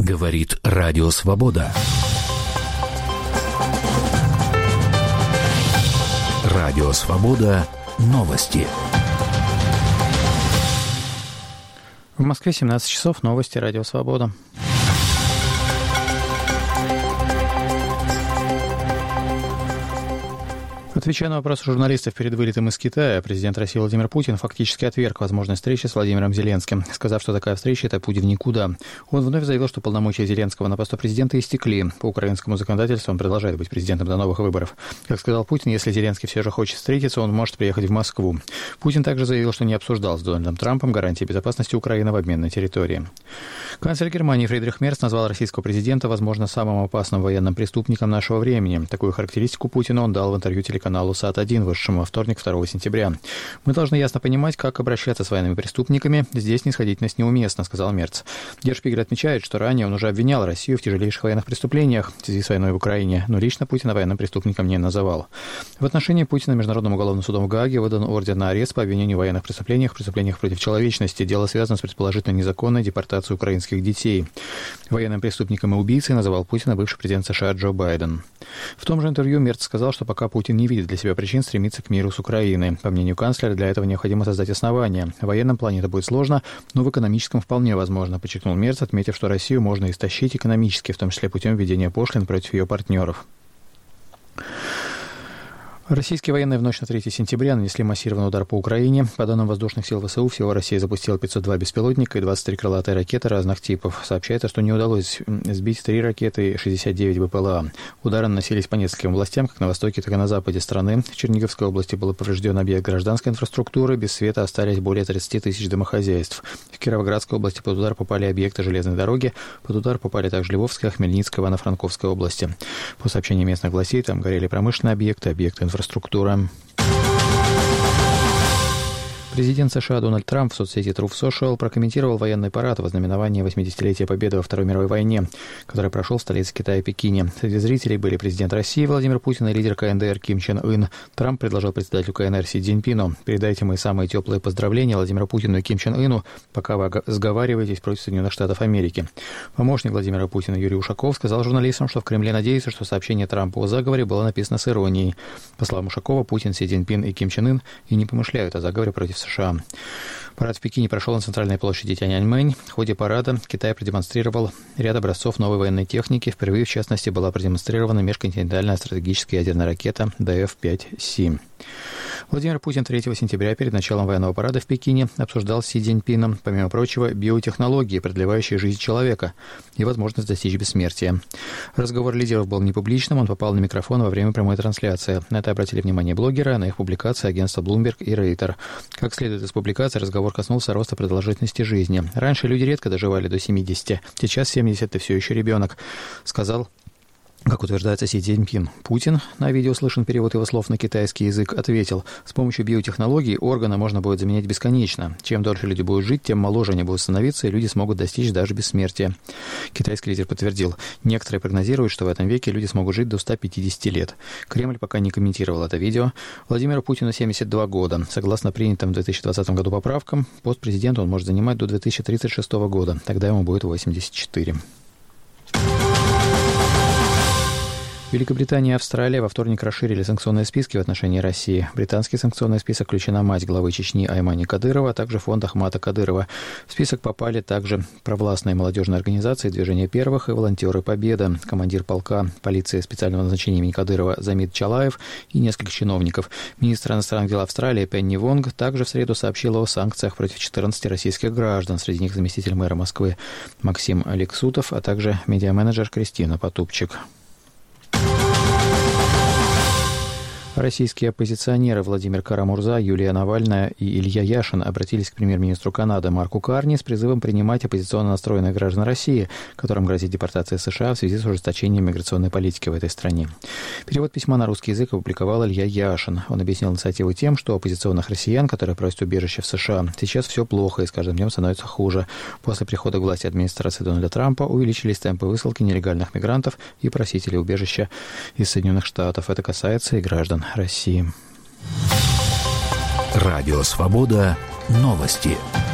Говорит Радио Свобода. Радио Свобода. Новости. В Москве 17 часов. Новости. Радио Свобода. Отвечая на вопросы журналистов перед вылетом из Китая, президент России Владимир Путин фактически отверг возможность встречи с Владимиром Зеленским, сказав, что такая встреча – это путь в никуда. Он вновь заявил, что полномочия Зеленского на посту президента истекли. По украинскому законодательству он продолжает быть президентом до новых выборов. Как сказал Путин, если Зеленский все же хочет встретиться, он может приехать в Москву. Путин также заявил, что не обсуждал с Дональдом Трампом гарантии безопасности Украины в обмен на территории. Канцлер Германии Фридрих Мерц назвал российского президента, возможно, самым опасным военным преступником нашего времени. Такую характеристику Путину он дал в интервью телеканалу САТ-1, вышедшему во вторник, 2 сентября. «Мы должны ясно понимать, как обращаться с военными преступниками. Здесь снисходительность неуместна», — сказал Мерц. Der Spiegel отмечает, что ранее он уже обвинял Россию в тяжелейших военных преступлениях в связи с войной в Украине, но лично Путина военным преступником не называл. В отношении Путина Международным уголовным судом в Гааге выдан ордер на арест по обвинению в военных преступлениях против человечности. Дело связано с предположительно незаконной депортацией украинских детей. Военным преступником и убийцей называл Путина бывший президент США Джо Байден. В том же интервью Мерц сказал, что пока Путин не видит для себя причин стремиться к миру с Украиной. По мнению канцлера, для этого необходимо создать основания. В военном плане это будет сложно, но в экономическом вполне возможно, подчеркнул Мерц, отметив, что Россию можно истощить экономически, в том числе путем введения пошлин против ее партнеров. Российские военные в ночь на 3 сентября нанесли массированный удар по Украине. По данным воздушных сил ВСУ, всего Россия запустила 502 беспилотника и 23 крылатые ракеты разных типов. Сообщается, что не удалось сбить 3 ракеты и 69 БПЛА. Удары наносились по нескольким областям, как на востоке, так и на западе страны. В Черниговской области был поврежден объект гражданской инфраструктуры. Без света остались более 30 тысяч домохозяйств. В Кировоградской области под удар попали объекты железной дороги. Под удар попали также Львовская, Хмельницкая, Ивано-Франковская области. По сообщениям местных властей, там горели промышленные объекты, объекты инфраструктуры. Президент США Дональд Трамп в соцсети Truth Social прокомментировал военный парад во знаменование 80-летия Победы во Второй мировой войне, который прошел в столице Китая Пекине. Среди зрителей были президент России Владимир Путин и лидер КНДР Ким Чен Ын. Трамп предложил председателю КНР Си Цзиньпину: «Передайте мои самые теплые поздравления Владимиру Путину и Ким Чен Ыну, пока вы сговариваетесь против Соединенных Штатов Америки». Помощник Владимира Путина Юрий Ушаков сказал журналистам, что в Кремле надеются, что сообщение Трампа о заговоре было написано с иронией. По словам Ушакова, Путин, Си Цзиньпин и Ким Чен Ын и не помышляют о заговоре против США. Парад в Пекине прошел на центральной площади Тяньаньмэнь. В ходе парада Китай продемонстрировал ряд образцов новой военной техники. Впервые, в частности, была продемонстрирована межконтинентальная стратегическая ядерная ракета ДФ-5Си. Владимир Путин 3 сентября перед началом военного парада в Пекине обсуждал с Си Цзиньпином, помимо прочего, биотехнологии, продлевающие жизнь человека, и возможность достичь бессмертия. Разговор лидеров был непубличным, он попал на микрофон во время прямой трансляции. На это обратили внимание блогеры, а на их публикации агентства Bloomberg и Reuters. Как следует из публикации, разговор коснулся роста продолжительности жизни. Раньше люди редко доживали до 70, сейчас 70 – ты все еще ребенок, сказал, как утверждается, Си Цзиньпин. Путин, на видео слышен перевод его слов на китайский язык, ответил: с помощью биотехнологий органы можно будет заменять бесконечно. Чем дольше люди будут жить, тем моложе они будут становиться, и люди смогут достичь даже бессмертия. Китайский лидер подтвердил: некоторые прогнозируют, что в этом веке люди смогут жить до 150 лет. Кремль пока не комментировал это видео. Владимиру Путину 72 года. Согласно принятым в 2020 году поправкам, пост президента он может занимать до 2036 года. Тогда ему будет 84. Великобритания и Австралия во вторник расширили санкционные списки в отношении России. В британский санкционный список включена мать главы Чечни Аймани Кадырова, а также фонд Ахмата Кадырова. В список попали также провластные молодежные организации «Движение первых» и «Волонтеры Победы», командир полка полиции специального назначения имени Кадырова Замид Чалаев и несколько чиновников. Министр иностранных дел Австралии Пенни Вонг также в среду сообщила о санкциях против 14 российских граждан, среди них заместитель мэра Москвы Максим Алексутов, а также медиаменеджер Кристина Потупчик. Российские оппозиционеры Владимир Кара-Мурза, Юлия Навальная и Илья Яшин обратились к премьер-министру Канады Марку Карни с призывом принимать оппозиционно настроенных граждан России, которым грозит депортация США в связи с ужесточением миграционной политики в этой стране. Перевод письма на русский язык опубликовал Илья Яшин. Он объяснил инициативу тем, что оппозиционных россиян, которые просят убежище в США, сейчас все плохо и с каждым днем становится хуже. После прихода к власти администрации Дональда Трампа увеличились темпы высылки нелегальных мигрантов и просителей убежища из Соединенных Штатов. Это касается и граждан России. Радио Свобода. Новости.